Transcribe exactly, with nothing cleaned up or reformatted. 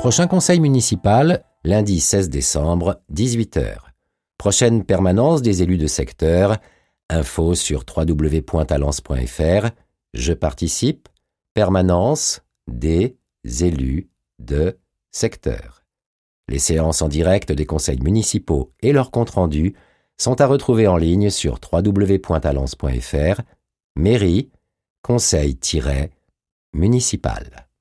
Prochain conseil municipal, lundi seize décembre, dix-huit heures. Prochaine permanence des élus de secteur. Info sur w w w point talence point f r. Je participe. Permanence des élus de secteur. Les séances en direct des conseils municipaux et leurs comptes rendus sont à retrouver en ligne sur w w w point talence point f r. Mairie, conseil-municipal.